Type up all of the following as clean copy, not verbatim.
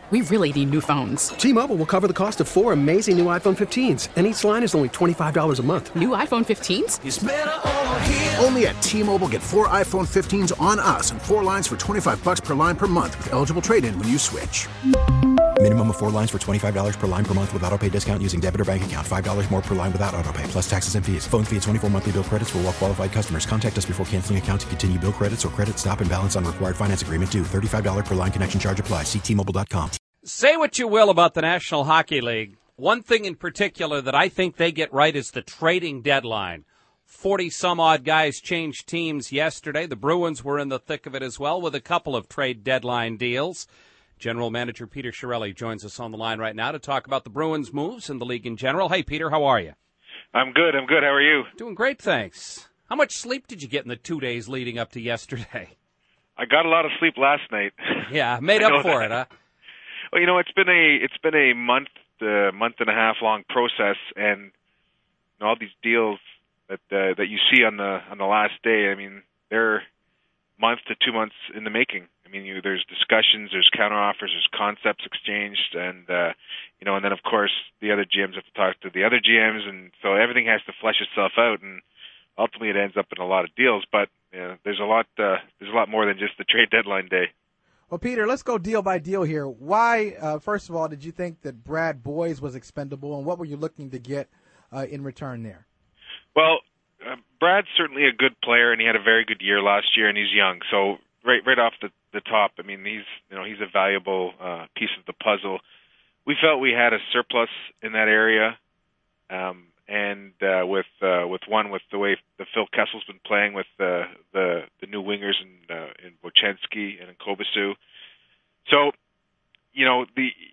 We really need new phones. T-Mobile will cover the cost of 4 amazing new iPhone 15s, and each line is only $25 a month. New iPhone 15s? It's better over here. Only at T-Mobile, get 4 iPhone 15s on us and 4 lines for $25 per line per month with eligible trade-in when you switch. Minimum of 4 lines for $25 per line per month with autopay discount using debit or bank account. $5 more per line without autopay, plus taxes and fees. Phone fee at 24 monthly bill credits for well-qualified customers. Contact us before canceling account to continue bill credits or credit stop and balance on required finance agreement due. $35 per line connection charge applies. See T-Mobile.com. Say what you will about the National Hockey League. One thing in particular that I think they get right is the trading deadline. 40-some-odd guys changed teams yesterday. The Bruins were in the thick of it as well with a couple of trade deadline deals. General Manager Peter Chiarelli joins us on the line right now to talk about the Bruins' moves and the league in general. Hey, Peter, how are you? I'm good. How are you? Doing great, thanks. How much sleep did you get in the 2 days leading up to yesterday? I got a lot of sleep last night. Yeah, made up for it, huh? Well, it's been a month and a half long process, and all these deals that you see on the last day. I mean, they're month to 2 months in the making. I mean, there's discussions, there's counteroffers, there's concepts exchanged, and and then of course the other GMs have to talk to the other GMs, and so everything has to flesh itself out, and ultimately it ends up in a lot of deals. But there's a lot more than just the trade deadline day. Well, Peter, let's go deal by deal here. Why, first of all, did you think that Brad Boyes was expendable, and what were you looking to get in return there? Well, Brad's certainly a good player, and he had a very good year last year, and he's young. So right off the top, I mean, he's a valuable piece of the puzzle. We felt we had a surplus in that area, and with the way the Phil Kessel's been playing with the new wingers in Bochenski and in Kobasu. So, you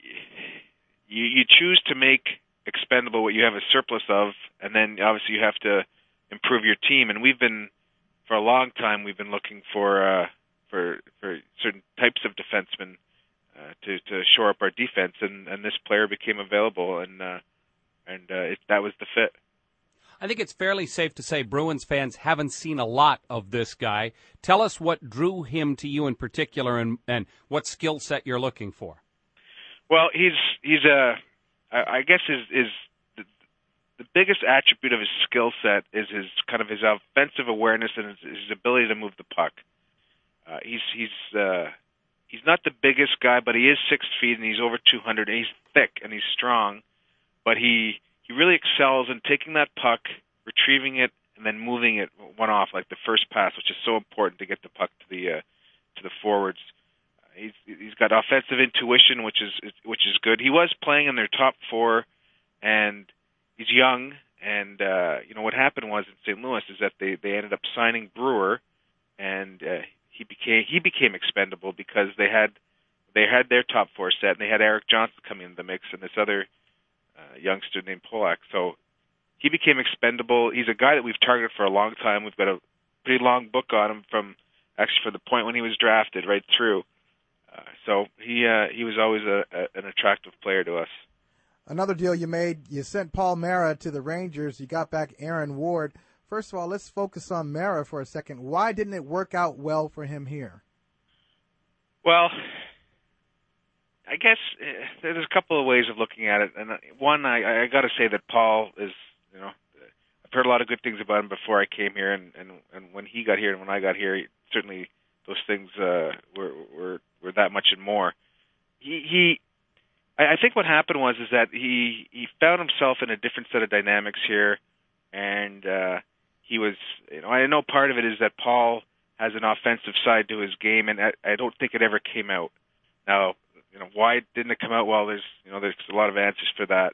choose to make expendable what you have a surplus of, and then obviously you have to improve your team. And for a long time, we've been looking for certain types of defensemen to shore up our defense, and this player became available, and that was the fit. I think it's fairly safe to say Bruins fans haven't seen a lot of this guy. Tell us what drew him to you in particular, and what skill set you're looking for. Well, I guess the biggest attribute of his skill set is his offensive awareness and his ability to move the puck. He's not the biggest guy, but he is 6 feet and he's over 200, and he's thick and he's strong. But he really excels in taking that puck, retrieving it, and then moving it one off, like the first pass, which is so important to get the puck to the forwards. He's got offensive intuition, which is good. He was playing in their top four, and he's young. And what happened was in St. Louis is that they ended up signing Brewer, and he became expendable because they had their top four set, and they had Eric Johnson coming into the mix and this other youngster named Polak. So he became expendable. He's a guy that we've targeted for a long time. We've got a pretty long book on him from the point when he was drafted right through. So he was always an attractive player to us. Another deal you made, you sent Paul Mara to the Rangers. You got back Aaron Ward. First of all, let's focus on Mara for a second. Why didn't it work out well for him here? Well, I guess there's a couple of ways of looking at it. And one, I got to say that Paul is, I've heard a lot of good things about him before I came here, and when he got here and when I got here, certainly those things were that much and more. I think what happened was that he found himself in a different set of dynamics here, and he was, I know part of it is that Paul has an offensive side to his game, and I don't think it ever came out. Now, why didn't it come out? Well, there's a lot of answers for that.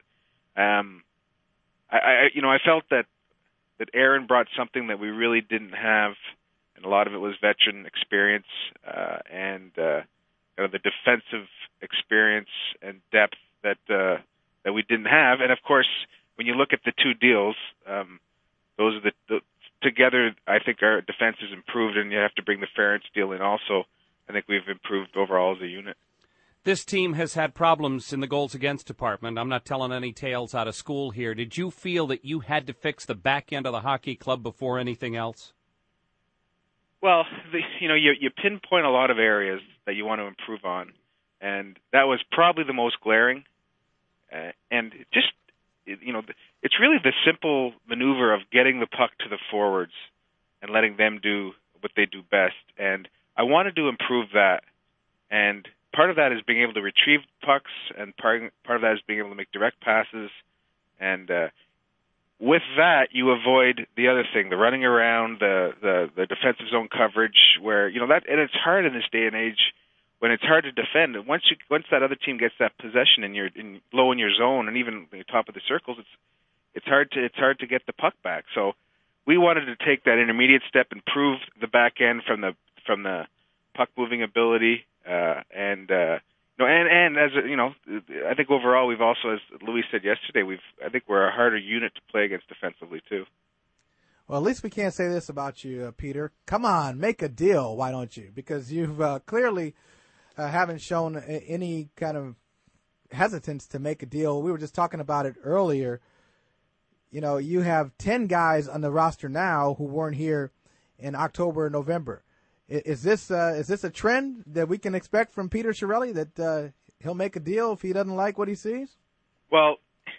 I felt that Aaron brought something that we really didn't have, and a lot of it was veteran experience and the defensive experience and depth that we didn't have. And of course, when you look at the two deals, those are the together. I think our defense has improved, and you have to bring the Ferentz deal in also. I think we've improved overall as a unit. This team has had problems in the goals against department. I'm not telling any tales out of school here. Did you feel that you had to fix the back end of the hockey club before anything else? Well, you pinpoint a lot of areas that you want to improve on, and that was probably the most glaring. And it's really the simple maneuver of getting the puck to the forwards and letting them do what they do best. And I wanted to improve that. And part of that is being able to retrieve pucks, and part of that is being able to make direct passes. And with that, you avoid the other thing, the running around, the defensive zone coverage, where that, and it's hard in this day and age when it's hard to defend. And once that other team gets that possession and you're low in your zone, and even the top of the circles, it's hard to get the puck back. So we wanted to take that intermediate step, improve the back end from the puck moving ability, and as I think overall we've also, as Louis said yesterday, I think we're a harder unit to play against defensively too. Well, at least we can't say this about you, Peter. Come on, make a deal, why don't you? Because you've clearly haven't shown any kind of hesitance to make a deal. We were just talking about it earlier. You have 10 guys on the roster now who weren't here in October or November. Is this a trend that we can expect from Peter Chiarelli, that he'll make a deal if he doesn't like what he sees? Well,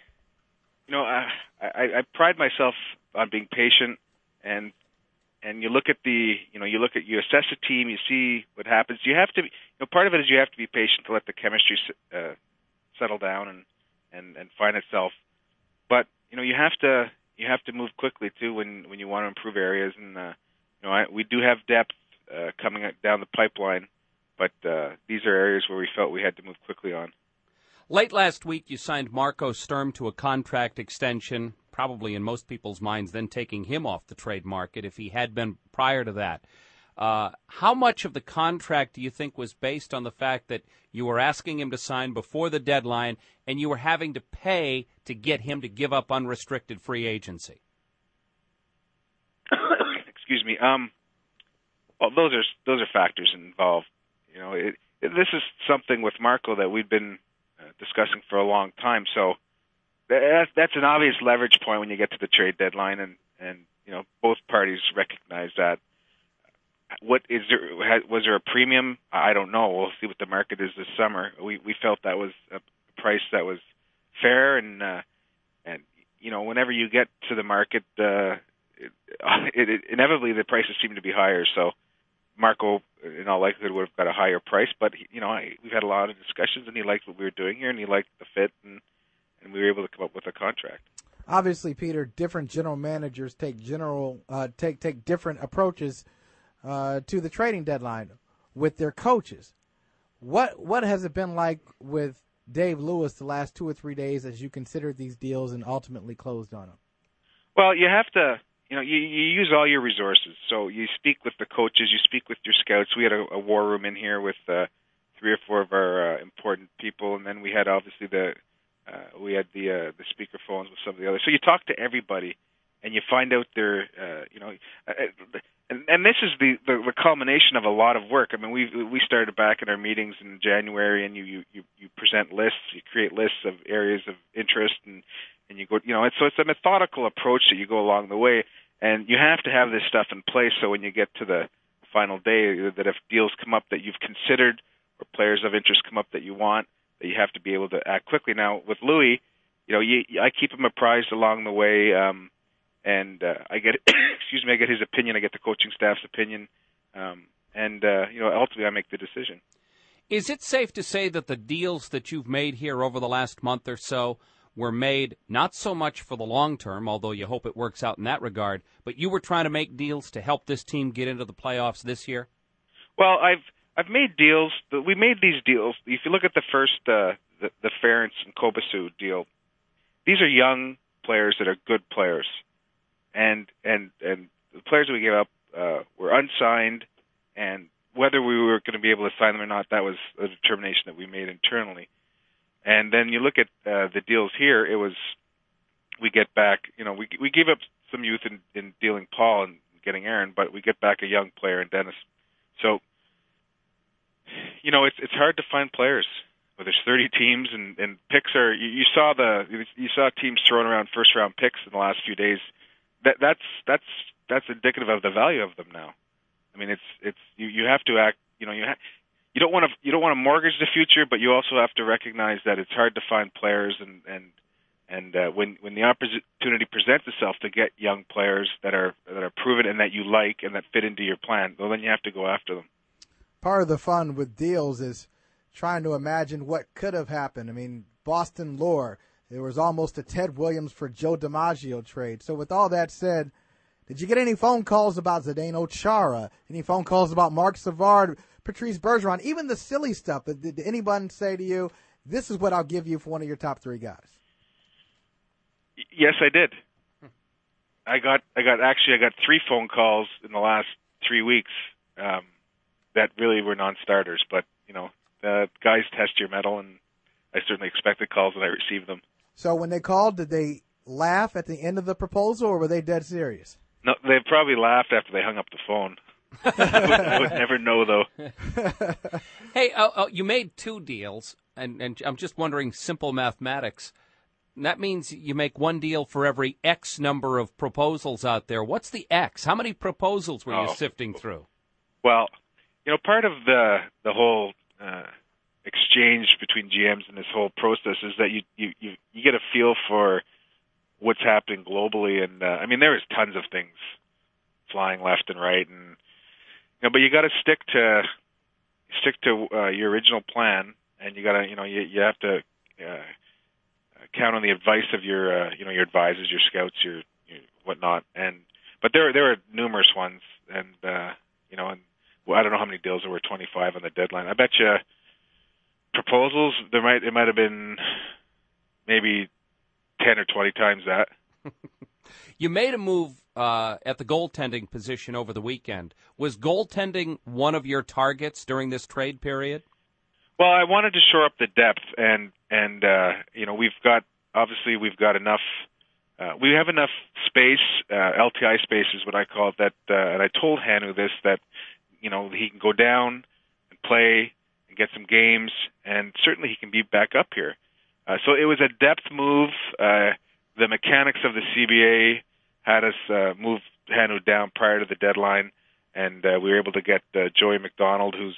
I pride myself on being patient, and you look at you assess a team, you see what happens. You have to part of it is you have to be patient to let the chemistry settle down and find itself. But you have to move quickly too when you want to improve areas, and we do have depth coming down the pipeline, but these are areas where we felt we had to move quickly on. Late last week, you signed Marco Sturm to a contract extension, probably in most people's minds then taking him off the trade market if he had been prior to that. How much of the contract do you think was based on the fact that you were asking him to sign before the deadline and you were having to pay to get him to give up unrestricted free agency? Excuse me. Well, those are factors involved. This is something with Marco that we've been discussing for a long time. So that's an obvious leverage point when you get to the trade deadline, and both parties recognize that. Was there a premium? I don't know. We'll see what the market is this summer. We felt that was a price that was fair, and whenever you get to the market, inevitably the prices seem to be higher. So Marco, in all likelihood, would have got a higher price. But we've had a lot of discussions, and he liked what we were doing here, and he liked the fit, and we were able to come up with a contract. Obviously, Peter, different general managers take different approaches to the trading deadline with their coaches. What has it been like with Dave Lewis the last 2 or 3 days as you considered these deals and ultimately closed on them? Well, you have to. You use all your resources. So you speak with the coaches, you speak with your scouts. We had a war room in here with 3 or 4 of our important people, and then we had obviously the speaker phones with some of the others. So you talk to everybody, and you find out their and this is the culmination of a lot of work. I mean, we started back in our meetings in January, and you present lists, you create lists of areas of interest, and you go, so it's a methodical approach that you go along the way, and you have to have this stuff in place so when you get to the final day, that if deals come up that you've considered or players of interest come up that you want, that you have to be able to act quickly. Now with Louis, I keep him apprised along the way, and I get I get his opinion, I get the coaching staff's opinion, and ultimately I make the decision. Is it safe to say that the deals that you've made here over the last month or so were made not so much for the long term, although you hope it works out in that regard, but you were trying to make deals to help this team get into the playoffs this year? Well, I've made deals. We made these deals. If you look at the first, the Ference and Kobasu deal, these are young players that are good players, and the players that we gave up were unsigned, and whether we were going to be able to sign them or not, that was a determination that we made internally. And then you look at the deals here, we get back, we gave up some youth in dealing Paul and getting Aaron, but we get back a young player in Dennis. So, it's hard to find players. Well, there's 30 teams and picks are, you saw teams throwing around first round picks in the last few days. That's indicative of the value of them now. I mean, you have to act, you don't want to mortgage the future, but you also have to recognize that it's hard to find players, and when the opportunity presents itself to get young players that are proven and that you like and that fit into your plan, well, then you have to go after them. Part of the fun with deals is trying to imagine what could have happened. I mean, Boston lore, there was almost a Ted Williams for Joe DiMaggio trade. So with all that said, did you get any phone calls about Zdeno Chara? Any phone calls about Marc Savard, Patrice Bergeron, even the silly stuff? Did anyone say to you, this is what I'll give you for one of your top 3 guys? Yes, I did. I got 3 phone calls in the last 3 weeks that really were non-starters, but the guys test your mettle, and I certainly expected calls when I received them. So when they called, did they laugh at the end of the proposal, or were they dead serious? No, they probably laughed after they hung up the phone. I would never know, though. Hey, you made 2 deals, and I'm just wondering, simple mathematics. That means you make 1 deal for every X number of proposals out there. What's the X? How many proposals were you sifting through? Well, part of the whole exchange between GMs in this whole process is that you get a feel for what's happening globally, and there was tons of things flying left and right, and but you got to stick to your original plan, and you got to you have to count on the advice of your your advisors, your scouts, your whatnot, but there are numerous ones, and I don't know how many deals there were, 25 on the deadline. I bet you proposals it might have been maybe 10 or 20 times that. You made a move at the goaltending position over the weekend. Was goaltending one of your targets during this trade period? Well, I wanted to shore up the depth, and we've got enough. We have enough space. LTI space is what I call it. That, and I told Hannu this, that he can go down and play and get some games, and certainly he can be back up here. So it was a depth move. The mechanics of the CBA had us move Hannu down prior to the deadline, and we were able to get Joey McDonald, who's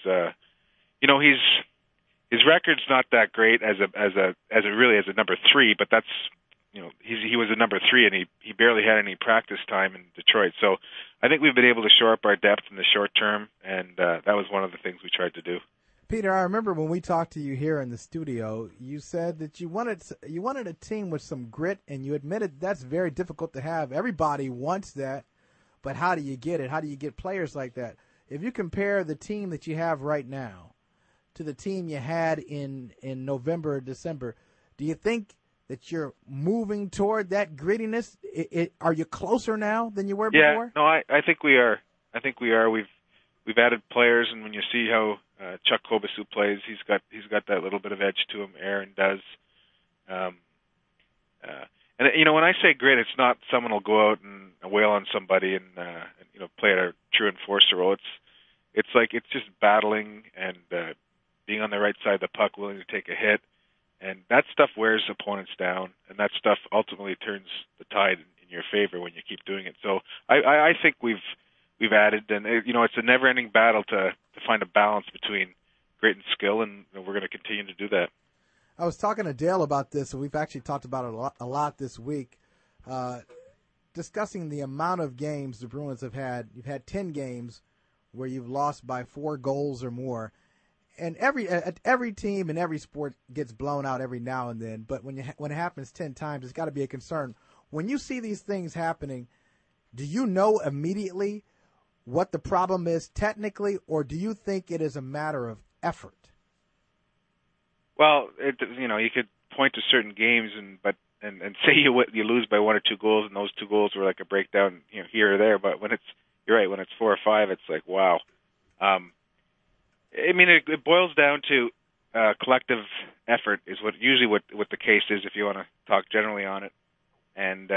his record's not that great as a number 3, but that's he was a number 3, and he barely had any practice time in Detroit. So I think we've been able to shore up our depth in the short term, and that was one of the things we tried to do. Peter, I remember when we talked to you here in the studio, you said that you wanted a team with some grit, and you admitted that's very difficult to have. Everybody wants that, but how do you get it? How do you get players like that? If you compare the team that you have right now to the team you had in November or December, do you think that you're moving toward that grittiness? Are you closer now than you were before? Yeah, no, I think we are. I think we are. We've added players, and when you see how Chuck Kobasu plays, he's got that little bit of edge to him. Aaron does. And when I say grit, it's not someone will go out and wail on somebody and play a true enforcer role. It's just battling and being on the right side of the puck, willing to take a hit. And that stuff wears opponents down, and that stuff ultimately turns the tide in your favor when you keep doing it. So I think we've added, and it's a never-ending battle to find a balance between grit and skill, and we're going to continue to do that. I was talking to Dale about this, and we've actually talked about it a lot this week, discussing the amount of games the Bruins have had. You've had 10 games where you've lost by 4 goals or more. And every team in every sport gets blown out every now and then, but when it happens 10 times, it's got to be a concern. When you see these things happening, do you know immediately what the problem is technically, or do you think it is a matter of effort? Well, you could point to certain games and say you lose by 1 or 2 goals, and those 2 goals were like a breakdown here or there. But when you're right, when it's 4 or 5, it's like wow. It boils down to collective effort is what the case is, if you want to talk generally on it. And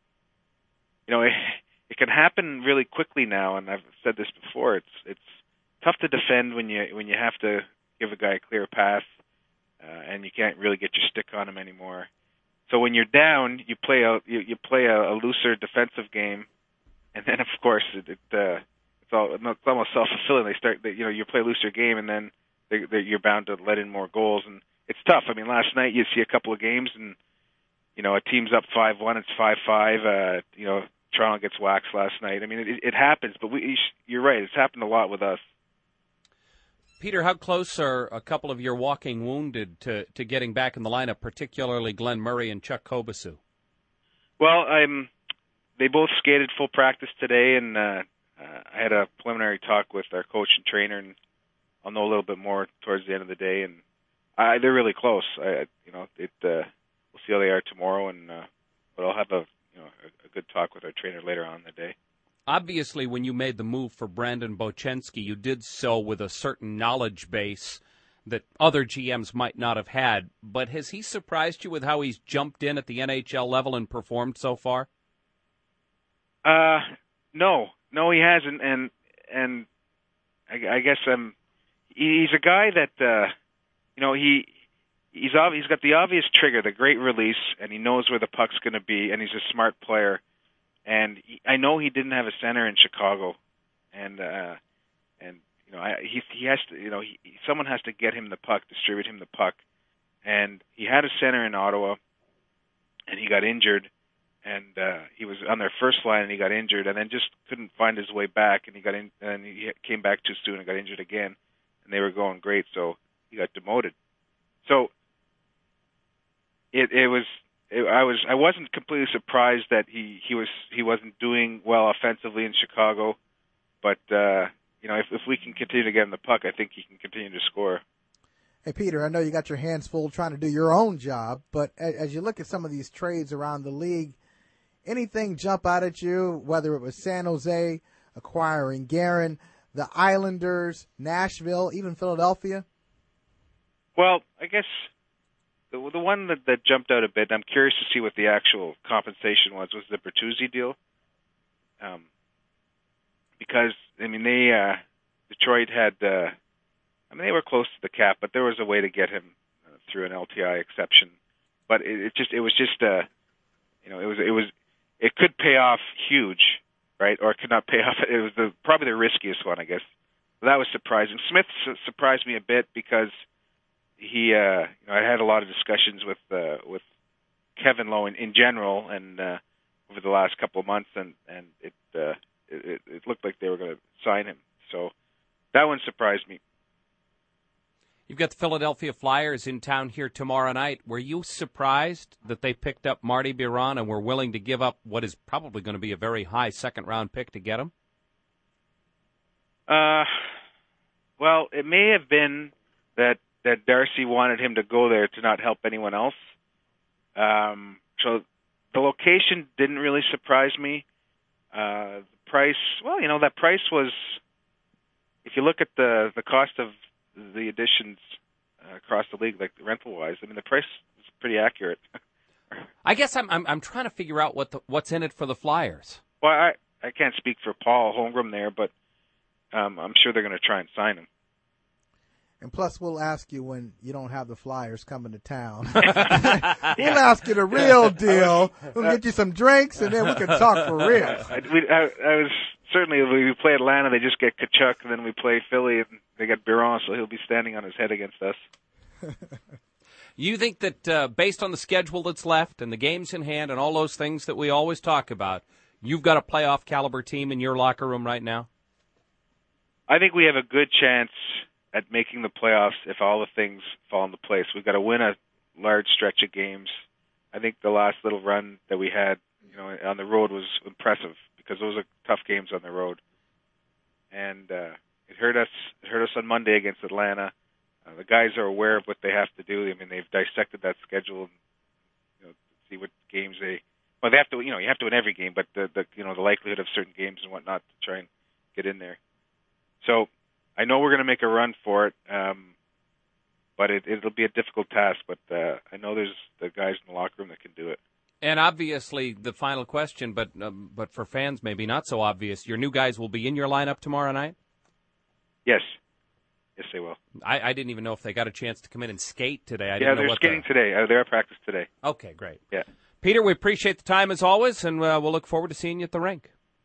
it can happen really quickly now, and I've said this before. It's tough to defend when you have to give a guy a clear path, and you can't really get your stick on him anymore. So when you're down, you play a looser defensive game, and then of course it's almost self-fulfilling. You play a looser game, and then you're bound to let in more goals, and it's tough. I mean, last night you see a couple of games, and a team's up 5-1, it's 5-5. Toronto gets waxed last night. I mean, it happens, but you're right. It's happened a lot with us. Peter, how close are a couple of your walking wounded to getting back in the lineup, particularly Glenn Murray and Chuck Kobasu? Well, they both skated full practice today, and I had a preliminary talk with our coach and trainer, and I'll know a little bit more towards the end of the day. And they're really close. We'll see how they are tomorrow, but I'll have a good talk with our trainer later on in the day. Obviously, when you made the move for Brandon Bochenski, you did so with a certain knowledge base that other GMs might not have had. But has he surprised you with how he's jumped in at the NHL level and performed so far? No, he hasn't. And I guess he's a guy that he's got the obvious trigger, the great release, and he knows where the puck's going to be, and he's a smart player. And I know he didn't have a center in Chicago, and he has to, someone has to get him the puck, distribute him the puck, and he had a center in Ottawa, and he got injured, and he was on their first line, and he got injured, and then just couldn't find his way back, and he came back too soon and got injured again, and they were going great, so he got demoted. So I wasn't completely surprised that he wasn't doing well offensively in Chicago, but if we can continue to get him the puck, I think he can continue to score. Hey Peter, I know you got your hands full trying to do your own job, but as you look at some of these trades around the league, anything jump out at you? Whether it was San Jose acquiring Guerin, the Islanders, Nashville, even Philadelphia. Well, I guess the one that jumped out a bit, I'm curious to see what the actual compensation was the Bertuzzi deal. Because, Detroit had, they were close to the cap, but there was a way to get him through an LTI exception. But it could pay off huge, right? Or it could not pay off. It was probably the riskiest one, I guess. So that was surprising. Smith surprised me a bit because I had a lot of discussions with Kevin Lowe in general, and over the last couple of months, and it looked like they were going to sign him. So that one surprised me. You've got the Philadelphia Flyers in town here tomorrow night. Were you surprised that they picked up Marty Biron and were willing to give up what is probably going to be a very high second-round pick to get him? Well, it may have been that Darcy wanted him to go there to not help anyone else. So the location didn't really surprise me. The price, that price was, if you look at the cost of the additions across the league, like rental-wise, the price is pretty accurate. I guess I'm trying to figure out what's in it for the Flyers. Well, I can't speak for Paul Holmgren there, but I'm sure they're going to try and sign him. And plus, we'll ask you when you don't have the Flyers coming to town. We'll ask you the real deal. We'll get you some drinks, and then we can talk for real. I was certainly, we play Atlanta, they just get Kachuk, and then we play Philly, and they get Biron, so he'll be standing on his head against us. You think that based on the schedule that's left and the games in hand and all those things that we always talk about, you've got a playoff caliber team in your locker room right now? I think we have a good chance at making the playoffs if all the things fall into place. We've got to win a large stretch of games. I think the last little run that we had, on the road was impressive because those are tough games on the road. And it hurt us on Monday against Atlanta. The guys are aware of what they have to do. They've dissected that schedule and see what games they have to. You have to win every game, but the likelihood of certain games and whatnot to try and get in there. So I know we're going to make a run for it, but it'll be a difficult task. But I know there's the guys in the locker room that can do it. And obviously, the final question, but for fans maybe not so obvious, your new guys will be in your lineup tomorrow night? Yes. Yes, they will. I didn't even know if they got a chance to come in and skate today. They're skating today. They're at practice today. Okay, great. Yeah. Peter, we appreciate the time as always, and we'll look forward to seeing you at the rink.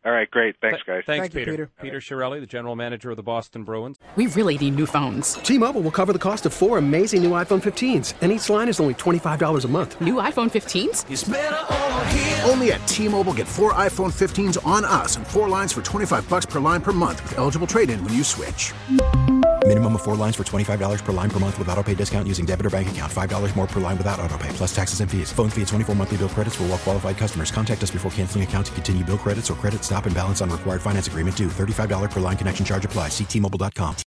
All right, great. Thanks, guys. Thanks, Thank you, Peter. Peter Chiarelli, the general manager of the Boston Bruins. We really need new phones. T-Mobile will cover the cost of 4 amazing new iPhone 15s, and each line is only $25 a month. New iPhone 15s? Only at T-Mobile, get 4 iPhone 15s on us and 4 lines for $25 per line per month with eligible trade-in when you switch. Minimum of 4 lines for $25 per line per month with autopay discount using debit or bank account. $5 more per line without autopay, plus taxes and fees. Phone fee at 24 monthly bill credits for well-qualified customers. Contact us before canceling account to continue bill credits or credit stop and balance on required finance agreement due. $35 per line connection charge applies. See T-Mobile.com.